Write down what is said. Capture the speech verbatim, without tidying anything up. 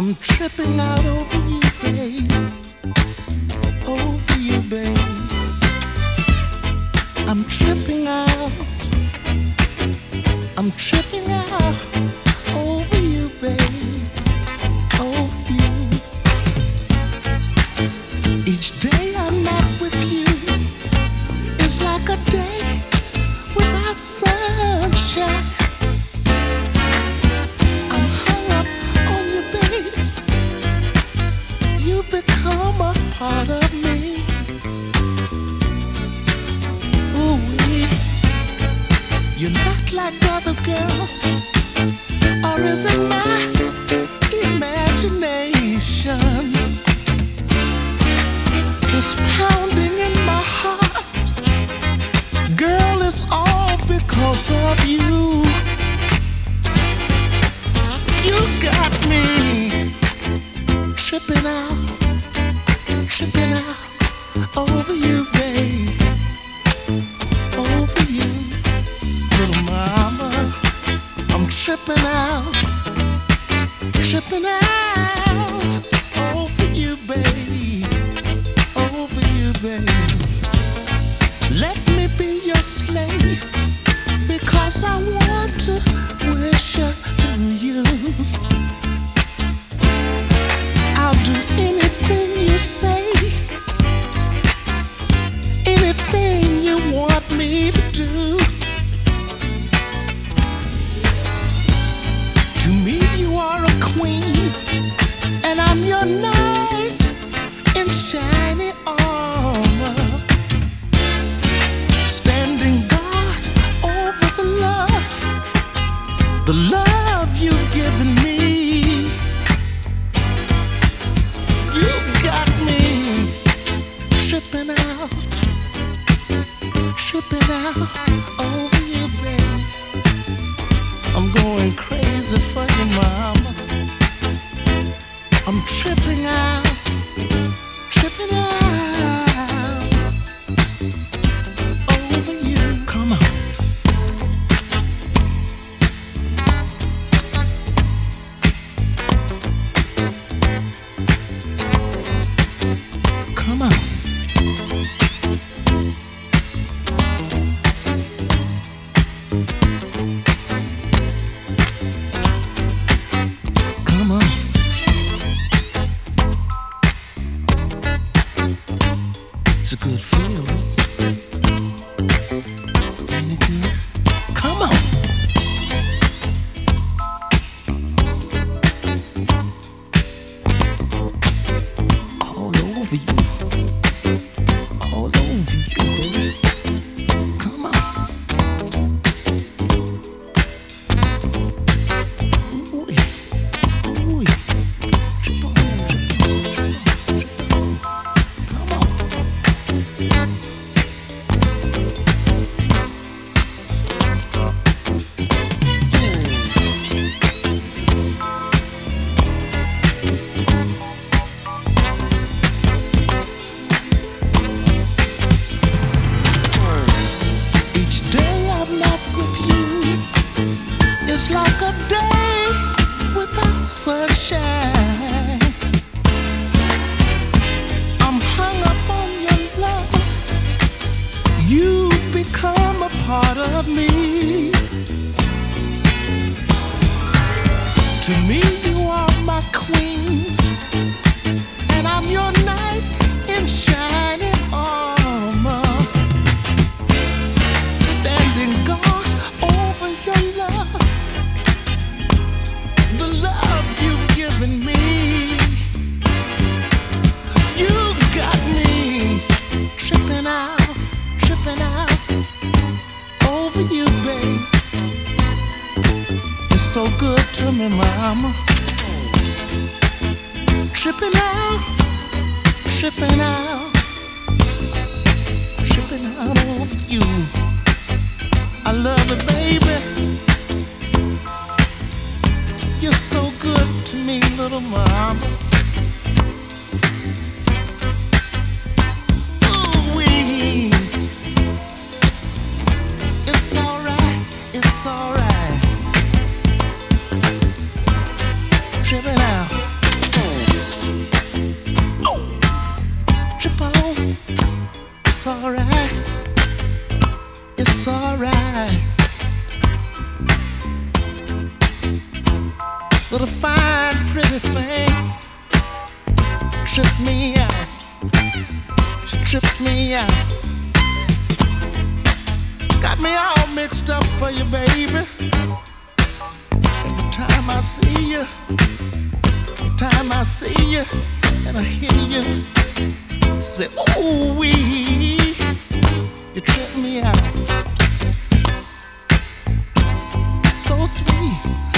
I'm tripping out over you, babe. Over you, babe. I'm tripping out. I'm tripping out over you, babe. Over you. Each day I'm not with you is like a day without sunshine. I'm hung up on you, babe. You've become a part of me. Ooh-wee. You're not like other girls, or is it my imagination? This pounding in my heart, girl, it's all because of you. You got me tripping out, tripping out over you, babe. Over you, little mama. I'm tripping out, tripping out over you, babe. Over you, babe. Let me be your slave, because I want to worship you. I'll do anything you say, anything you want me to do. To me you are a queen, and I'm your knight in shiny armor, standing guard over the love, the love you've given me. You got me tripping out, tripping out over you, babe. I'm going crazy for you, mama. I'm tripping out, tripping out over you. Come on. Come on. Come on. It's a good feeling. Ain't it good? Come on. All over you. All over you, baby. Come on. Ooh, ooh. Trip on, trip on, trip on. Come on. Each day I'm not with you is like a day without sunshine. I'm hung up on your love. You've become a part of me. To me you are my queen, and I'm your knight in shining armor, standing guard over your love, the love you've given me. You got me tripping out, tripping out over you, babe. It's so good to me, mama. Tripping out, tripping out, tripping out over you. I love it, baby. You're so good to me, little mama. Ooh-wee. It's alright, it's alright. Tripping out. me out. Got me all mixed up for you, baby. Every time I see you, every time I see you, and I hear you say, ooh wee, you trip me out. So sweet.